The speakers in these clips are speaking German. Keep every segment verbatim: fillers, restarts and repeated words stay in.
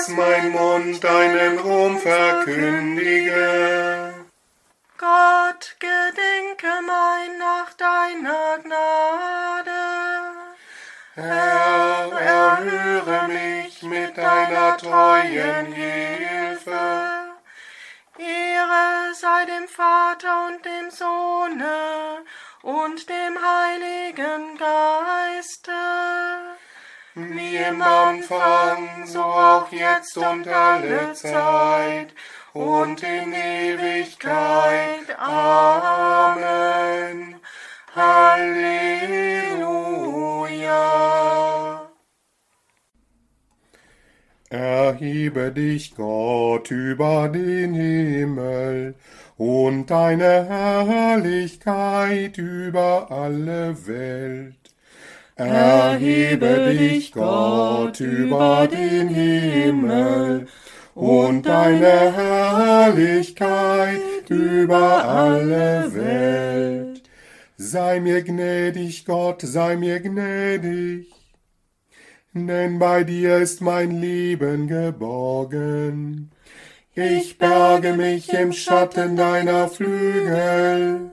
dass mein Mund deinen Ruhm verkündige. Gott, gedenke mein nach deiner Gnade. Herr, erhöre mich mit deiner treuen Hilfe. Ehre sei dem Vater und dem Sohne und dem Heiligen Geiste. Wie im Anfang, so auch jetzt und alle Zeit und in Ewigkeit. Amen. Halleluja. Erhebe dich, Gott, über den Himmel und deine Herrlichkeit über alle Welt. Erhebe dich, Gott, über den Himmel und deine Herrlichkeit über alle Welt. Sei mir gnädig, Gott, sei mir gnädig, denn bei dir ist mein Leben geborgen. Ich berge mich im Schatten deiner Flügel,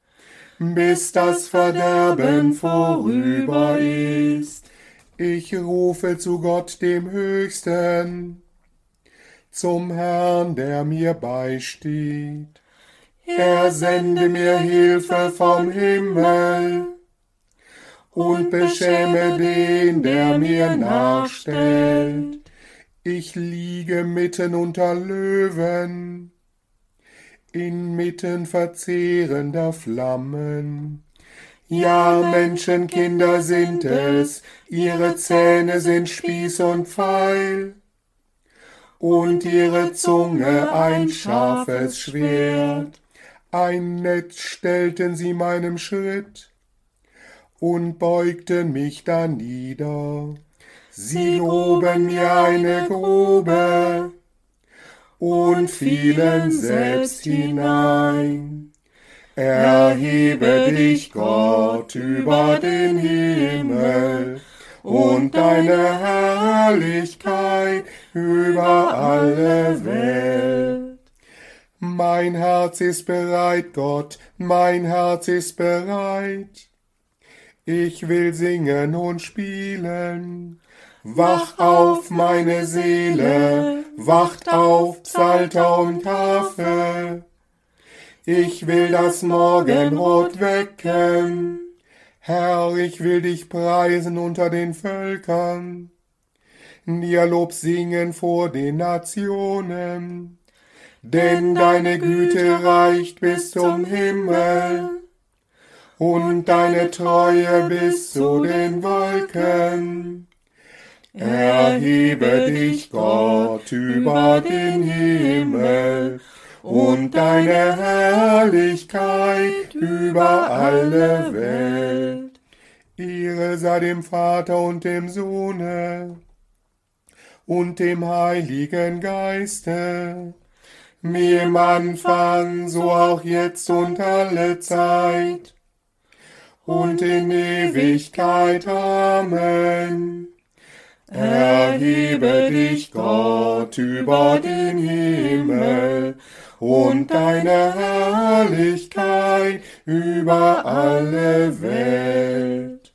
bis das Verderben vorüber ist. Ich rufe zu Gott dem Höchsten, zum Herrn, der mir beisteht. Er sende mir Hilfe vom Himmel und beschäme den, der mir nachstellt. Ich liege mitten unter Löwen, inmitten verzehrender Flammen. Ja, Menschenkinder sind es, ihre Zähne sind Spieß und Pfeil, und ihre Zunge ein scharfes Schwert. Ein Netz stellten sie meinem Schritt und beugten mich danieder. Sie gruben mir eine Grube und fielen selbst hinein. Erhebe dich, Gott, über den Himmel und deine Herrlichkeit über alle Welt. Mein Herz ist bereit, Gott, mein Herz ist bereit. Ich will singen und spielen. Wach auf, meine Seele, wacht auf, Psalter und Harfe. Ich will das Morgenrot wecken. Herr, ich will dich preisen unter den Völkern, dir Lob singen vor den Nationen. Denn deine Güte reicht bis zum Himmel und deine Treue bis zu den Wolken. Erhebe dich, Gott, über den Himmel und deine Herrlichkeit über alle Welt. Ehre sei dem Vater und dem Sohne und dem Heiligen Geiste, wie im Anfang, so auch jetzt und alle Zeit und in Ewigkeit. Amen. Erhebe dich, Gott, über den Himmel und deine Herrlichkeit über alle Welt.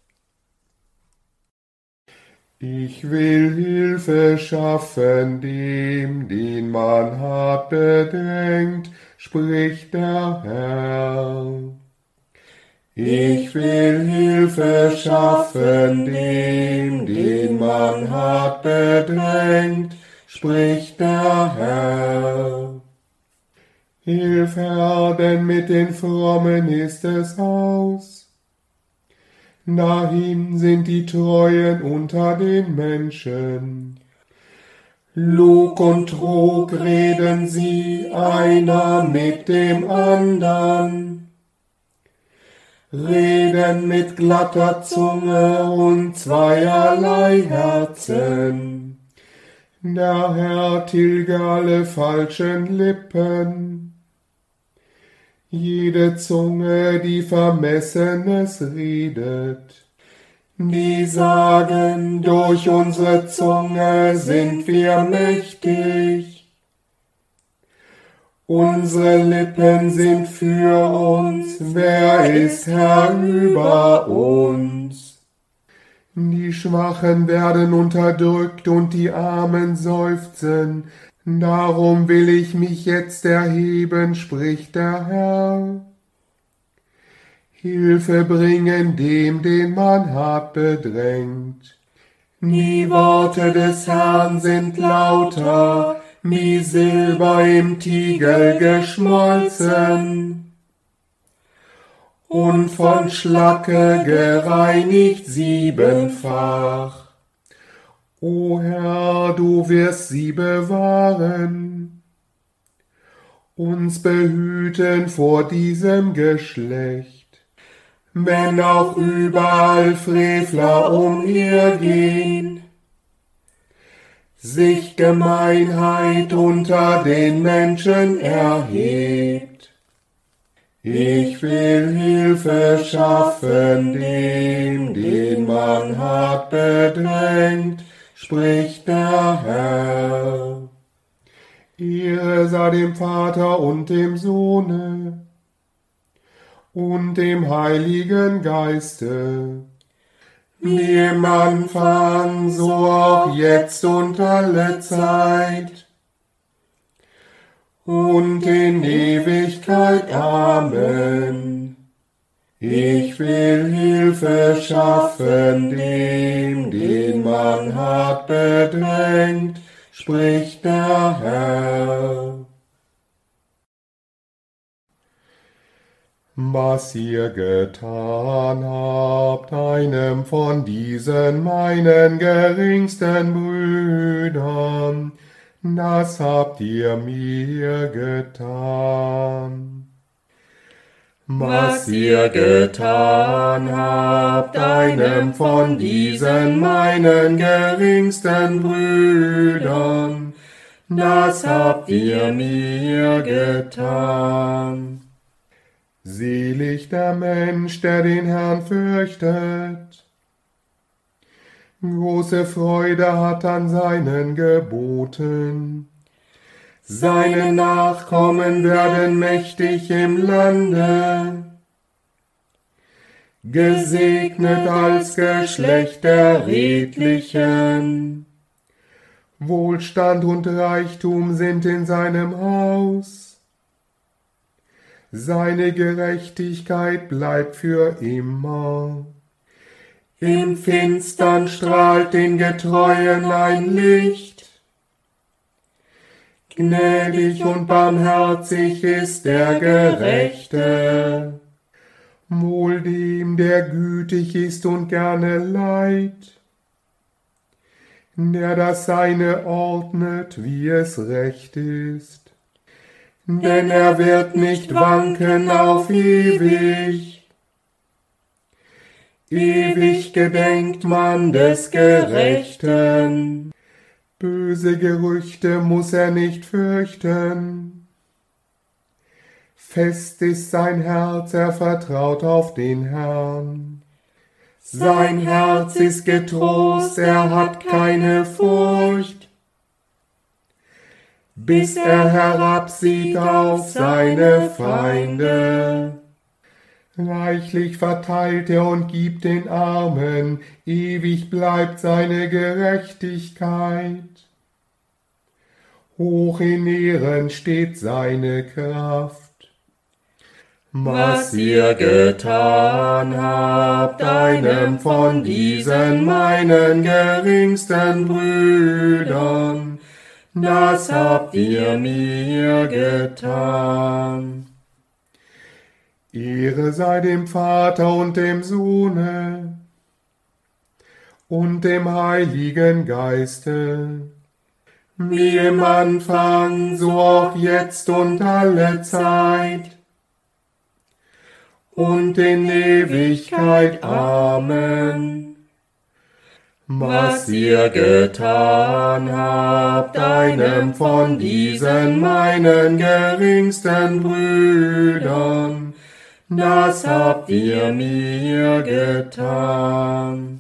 Ich will Hilfe schaffen dem, den man hart bedrängt, spricht der Herr. Ich will Hilfe schaffen dem, den man hart bedrängt, spricht der Herr. Hilf, Herr, denn mit den Frommen ist es aus. Dahin sind die Treuen unter den Menschen. Lug und Trug reden sie einer mit dem andern, reden mit glatter Zunge und zweierlei Herzen. Der Herr tilge alle falschen Lippen, jede Zunge, die Vermessenes redet. die sagen, durch unsere Zunge sind wir mächtig. Unsere Lippen sind für uns, wer ist Herr über uns? Die Schwachen werden unterdrückt und die Armen seufzen. Darum will ich mich jetzt erheben, spricht der Herr. Hilfe bringen dem, den man hart bedrängt. Die Worte des Herrn sind lauter, wie Silber im Tiegel geschmolzen und von Schlacke gereinigt siebenfach. O Herr, du wirst sie bewahren, uns behüten vor diesem Geschlecht. Wenn auch überall Frevler umhergehen, sich Gemeinheit unter den Menschen erhebt. Ich will Hilfe schaffen dem, den man hart bedrängt, spricht der Herr. Ehre sei dem Vater und dem Sohne und dem Heiligen Geiste, wie im Anfang, so auch jetzt und alle Zeit und in Ewigkeit. Amen. Ich will Hilfe schaffen dem, den man hart bedrängt, spricht der Herr. Was ihr getan habt, einem von diesen meinen geringsten Brüdern, das habt ihr mir getan. Was ihr getan habt, einem von diesen meinen geringsten Brüdern, das habt ihr mir getan. Selig der Mensch, der den Herrn fürchtet, große Freude hat an seinen Geboten. Seine Nachkommen werden mächtig im Lande, gesegnet als Geschlecht der Redlichen. Wohlstand und Reichtum sind in seinem Haus. Seine Gerechtigkeit bleibt für immer. Im Finstern strahlt den Getreuen ein Licht. Gnädig und barmherzig ist der Gerechte. Wohl dem, der gütig ist und gerne leiht, der das Seine ordnet, wie es recht ist. Denn er wird nicht wanken auf ewig. Ewig gedenkt man des Gerechten. Böse Gerüchte muss er nicht fürchten. Fest ist sein Herz, er vertraut auf den Herrn. Sein Herz ist getrost, er hat keine Furcht, bis er herabsieht auf seine Feinde. Reichlich verteilt er und gibt den Armen, ewig bleibt seine Gerechtigkeit. Hoch in Ehren steht seine Kraft. Was ihr getan habt, einem von diesen meinen geringsten Brüdern, das habt ihr mir getan. Ehre sei dem Vater und dem Sohne und dem Heiligen Geiste, wie im Anfang, so auch jetzt und alle Zeit und in Ewigkeit. Amen. Was ihr getan habt, einem von diesen meinen geringsten Brüdern, das habt ihr mir getan.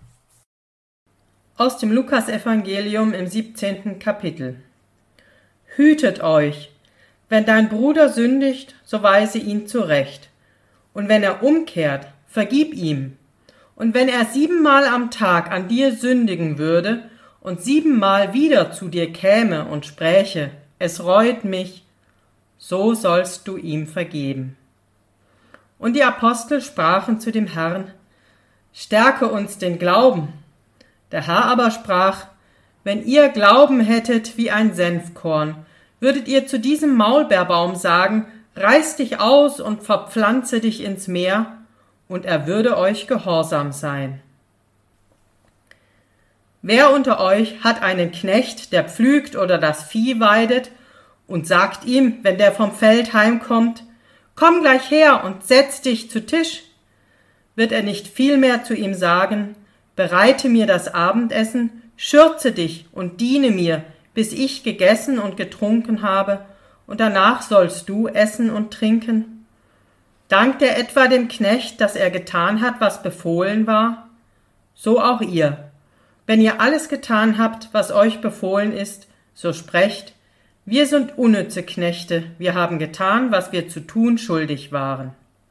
Aus dem Lukasevangelium im siebzehnten Kapitel. Hütet euch, wenn dein Bruder sündigt, so weise ihn zurecht. Und wenn er umkehrt, vergib ihm. Und wenn er siebenmal am Tag an dir sündigen würde und siebenmal wieder zu dir käme und spräche, es reut mich, so sollst du ihm vergeben. Und die Apostel sprachen zu dem Herrn, stärke uns den Glauben. Der Herr aber sprach, wenn ihr Glauben hättet wie ein Senfkorn, würdet ihr zu diesem Maulbeerbaum sagen, reiß dich aus und verpflanze dich ins Meer, und er würde euch gehorsam sein. Wer unter euch hat einen Knecht, der pflügt oder das Vieh weidet, und sagt ihm, wenn der vom Feld heimkommt, komm gleich her und setz dich zu Tisch, wird er nicht vielmehr zu ihm sagen, bereite mir das Abendessen, schürze dich und diene mir, bis ich gegessen und getrunken habe, und danach sollst du essen und trinken? Dankt er etwa dem Knecht, dass er getan hat, was befohlen war? So auch ihr. Wenn ihr alles getan habt, was euch befohlen ist, so sprecht, wir sind unnütze Knechte, wir haben getan, was wir zu tun schuldig waren.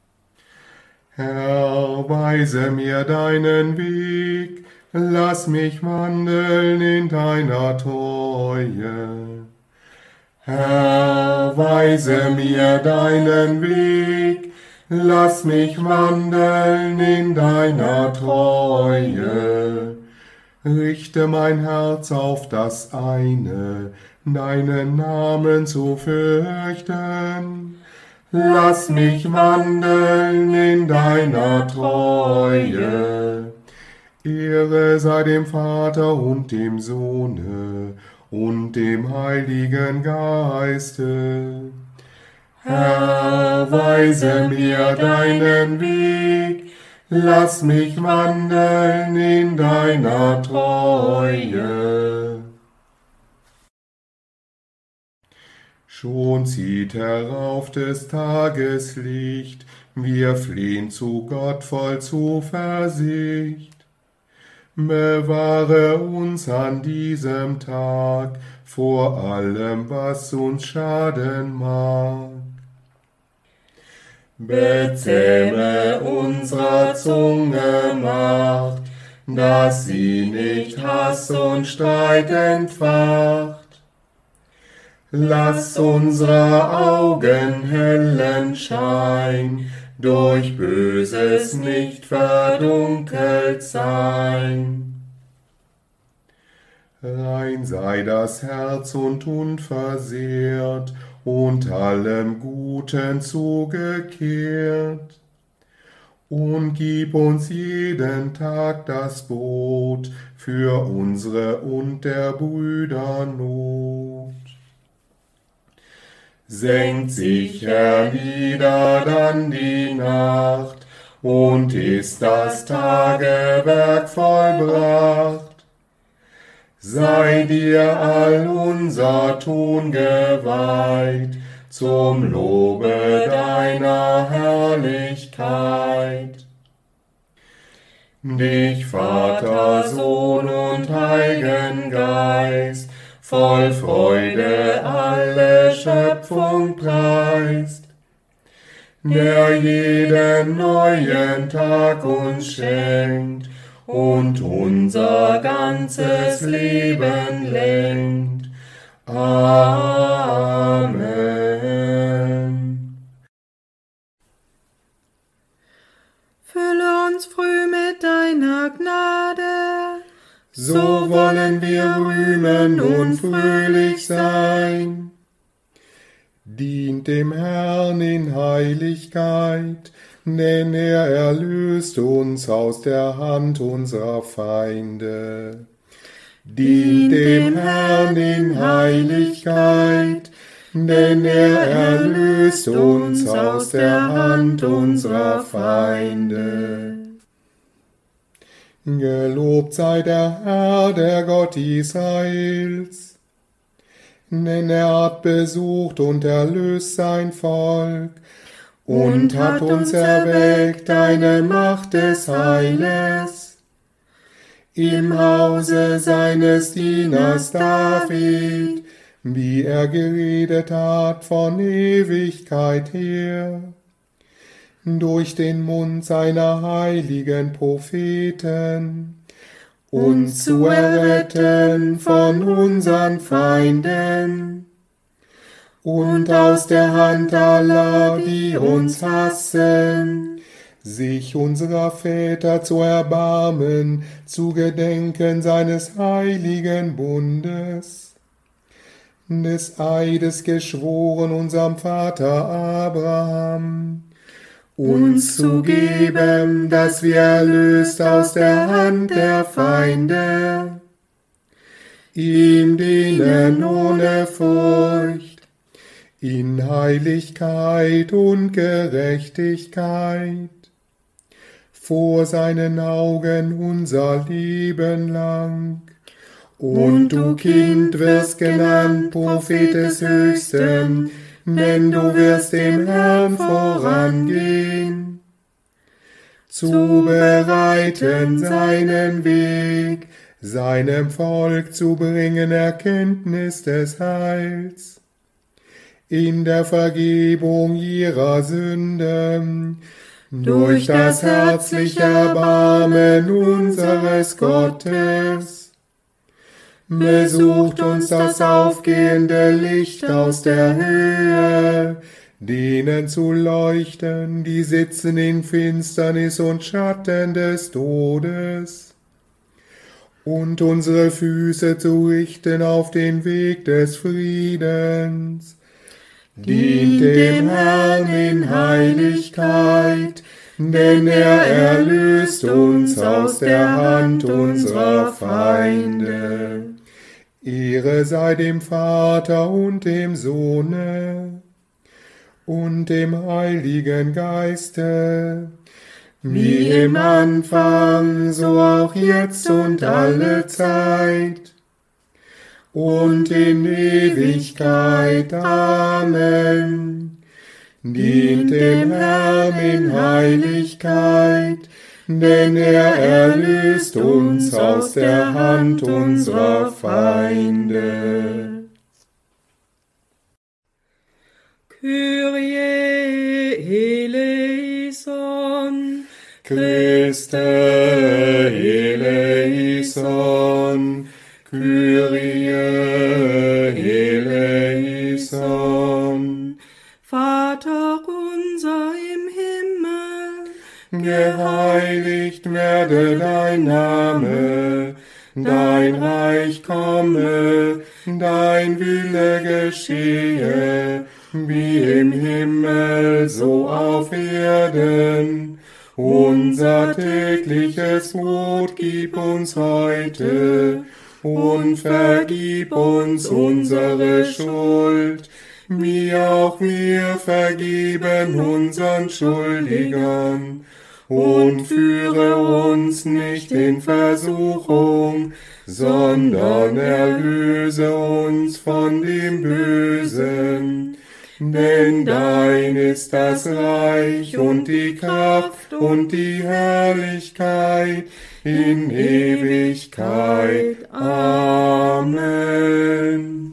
Herr, weise mir deinen Weg, lass mich wandeln in deiner Treue. Herr, weise mir deinen Weg, lass mich wandeln in deiner Treue. Richte mein Herz auf das eine, deinen Namen zu fürchten. Lass mich wandeln in deiner Treue. Ehre sei dem Vater und dem Sohne und dem Heiligen Geiste. Herr, weise mir deinen Weg, lass mich wandeln in deiner Treue. Schon zieht herauf des Tages Licht, wir flehen zu Gott voll Zuversicht. Bewahre uns an diesem Tag vor allem, was uns schaden mag. Bezähme unserer Zunge Macht, dass sie nicht Hass und Streit entfacht. Lass unsere Augen hellen Schein, durch Böses nicht verdunkelt sein. Rein sei das Herz und unversehrt, und allem Guten zugekehrt. Und gib uns jeden Tag das Brot für unsere und der Brüder Not. Senkt sich hernieder dann die Nacht, und ist das Tagewerk vollbracht. Sei dir all unser Tun geweiht, zum Lobe deiner Herrlichkeit. Dich, Vater, Sohn und Heiligen Geist, voll Freude alle Schöpfung preist, der jeden neuen Tag uns schenkt und unser ganzes Leben lenkt. Amen. Fülle uns früh mit deiner Gnade, so wollen wir rühmen und fröhlich sein. Dient dem Herrn in Heiligkeit, denn er erlöst uns aus der Hand unserer Feinde. Dient dem Herrn in Heiligkeit, denn er erlöst uns aus der Hand unserer Feinde. Gelobt sei der Herr, der Gott Israels, denn er hat besucht und erlöst sein Volk und hat uns erweckt eine Macht des Heiles. Im Hause seines Dieners David, wie er geredet hat von Ewigkeit her, durch den Mund seiner heiligen Propheten, uns zu erretten von unseren Feinden und aus der Hand aller, die uns hassen, sich unserer Väter zu erbarmen, zu gedenken seines heiligen Bundes, des Eides geschworen unserem Vater Abraham, uns zu geben, dass wir erlöst aus der Hand der Feinde, ihm dienen ohne Furcht, in Heiligkeit und Gerechtigkeit, vor seinen Augen unser Leben lang. Und du, Kind, wirst genannt, Prophet des Höchsten, denn du wirst dem Herrn vorangehen, zu bereiten seinen Weg, seinem Volk zu bringen Erkenntnis des Heils, in der Vergebung ihrer Sünden, durch das herzliche Erbarmen unseres Gottes. Besucht uns das aufgehende Licht aus der Höhe, denen zu leuchten, die sitzen in Finsternis und Schatten des Todes, und unsere Füße zu richten auf den Weg des Friedens. Dient dem Herrn in Heiligkeit, denn er erlöst uns aus der Hand unserer Feinde. Ehre sei dem Vater und dem Sohne und dem Heiligen Geiste, wie im Anfang, so auch jetzt und alle Zeit und in Ewigkeit. Amen. Dient dem Herrn in Heiligkeit, denn er erlöst uns aus der Hand unserer Feinde. Kyrie eleison, Christe eleison, Kyrie eleison. Vater unser im Himmel, Geheiligt werde dein Name, dein Reich komme, dein Wille geschehe, wie im Himmel, so auf Erden. Unser tägliches Brot gib uns heute und vergib uns unsere Schuld, wie auch wir vergeben unseren Schuldigern. Und führe uns nicht in Versuchung, sondern erlöse uns von dem Bösen. Denn dein ist das Reich und die Kraft und die Herrlichkeit in Ewigkeit. Amen.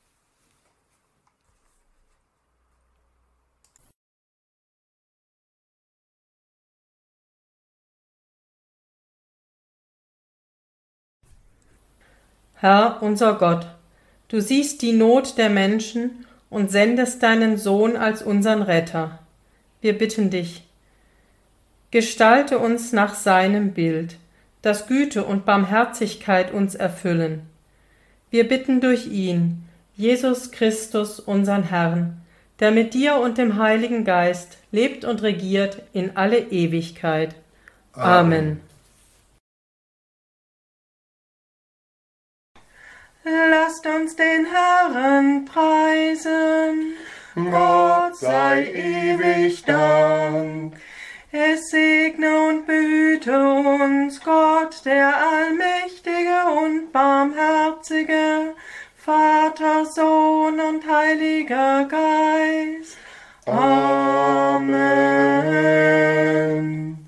Herr, unser Gott, du siehst die Not der Menschen und sendest deinen Sohn als unseren Retter. Wir bitten dich, gestalte uns nach seinem Bild, dass Güte und Barmherzigkeit uns erfüllen. Wir bitten durch ihn, Jesus Christus, unseren Herrn, der mit dir und dem Heiligen Geist lebt und regiert in alle Ewigkeit. Amen. lasst uns den Herrn preisen. Gott sei ewig Dank. Es segne und behüte uns Gott, der allmächtige und barmherzige, Vater, Sohn und Heiliger Geist. Amen.